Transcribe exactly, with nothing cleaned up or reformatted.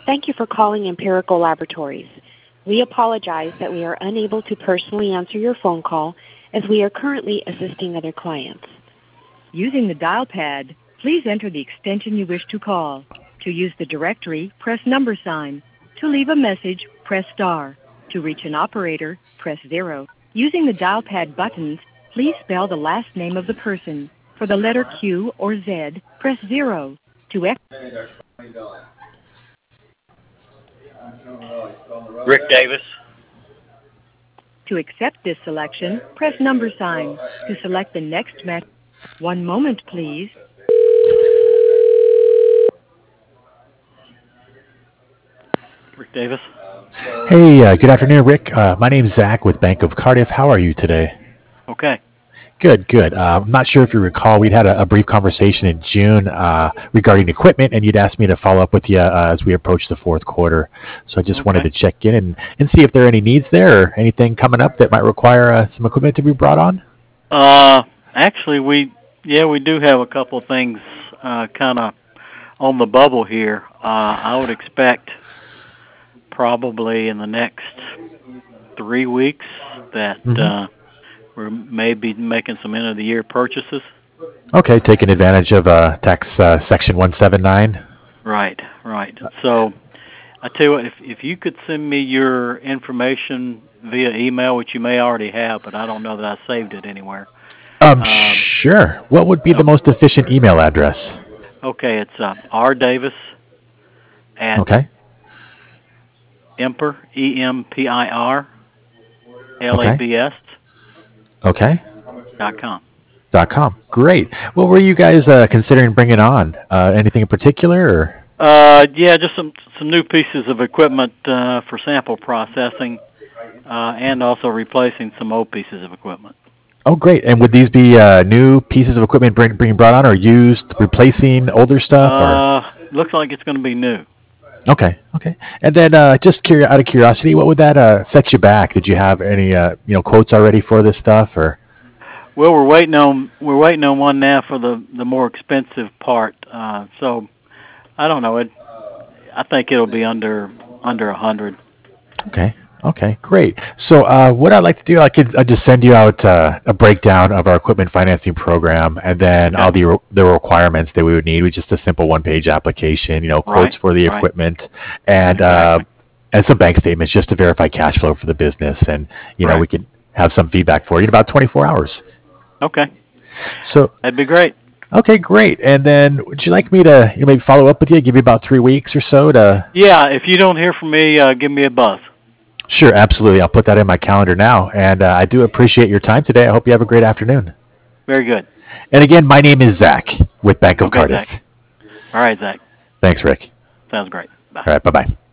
Thank you for calling Empirical Laboratories. We apologize that we are unable to personally answer your phone call as we are currently assisting other clients. Using the dial pad, please enter the extension you wish to call. To use the directory, press number sign. To leave a message, press star. To reach an operator, press zero. Using the dial pad buttons, please spell the last name of the person. For the letter Q or Z, press zero. To ex- Rick Davis. To accept this selection, press number sign. To select the next message, one moment, please. Rick Davis. Hey, uh, good afternoon, Rick. Uh, my name's Zach with Bank of Cardiff. How are you today? Okay. Good, good. Uh, I'm not sure if you recall, we'd had a, a brief conversation in June uh, regarding equipment, and you'd asked me to follow up with you uh, as we approach the fourth quarter. So I just Okay. wanted to check in and, and see if there are any needs there or anything coming up that might require uh, some equipment to be brought on. Uh, actually, we yeah we do have a couple of things uh, kind of on the bubble here. Uh, I would expect probably in the next three weeks that Mm-hmm. uh, we're maybe making some end of the year purchases. Okay, taking advantage of uh, tax uh, section one seventy-nine. Right, right. So I tell you what, if if you could send me your information via email, which you may already have, but I don't know that I saved it anywhere. Um, Um, sure. What would be the oh, most efficient email address? okay, it's uh, R Davis at Okay, Empir, E M P I R L A okay, B S okay. dot com. Dot com. Great. What were you guys uh, considering bringing on? Uh, anything in particular? Or? Uh, yeah, just some some new pieces of equipment uh, for sample processing, uh, and also replacing some old pieces of equipment. Oh, great. And would these be uh, new pieces of equipment bring, being brought on, or used replacing older stuff? Or Uh, looks like it's going to be new. okay, okay. And then uh, just curi- out of curiosity, what would that uh, set you back? Did you have any uh, you know quotes already for this stuff? Or Well, we're waiting on we're waiting on one now for the the more expensive part. Uh, so I don't know. It I think it'll be under under a hundred. okay. Okay, great. So uh, what I'd like to do, I could I just send you out uh, a breakdown of our equipment financing program, and then Okay. all the re- the requirements that we would need with just a simple one page application. You know, quotes Right. for the Right. equipment, and uh, Exactly. and some bank statements just to verify cash flow for the business, and you know Right. we can have some feedback for you in about twenty-four hours. Okay. So That'd be great. okay, great. And then would you like me to you know, maybe follow up with you, give you about three weeks or so to? Yeah. If you don't hear from me, uh, give me a buzz. Sure, absolutely. I'll put that in my calendar now, and uh, I do appreciate your time today. I hope you have a great afternoon. Very good. And again, my name is Zach with Bank of Okay, Zach. Cardiff. All right, Zach. Thanks, Rick. Sounds great. Bye. All right, bye-bye.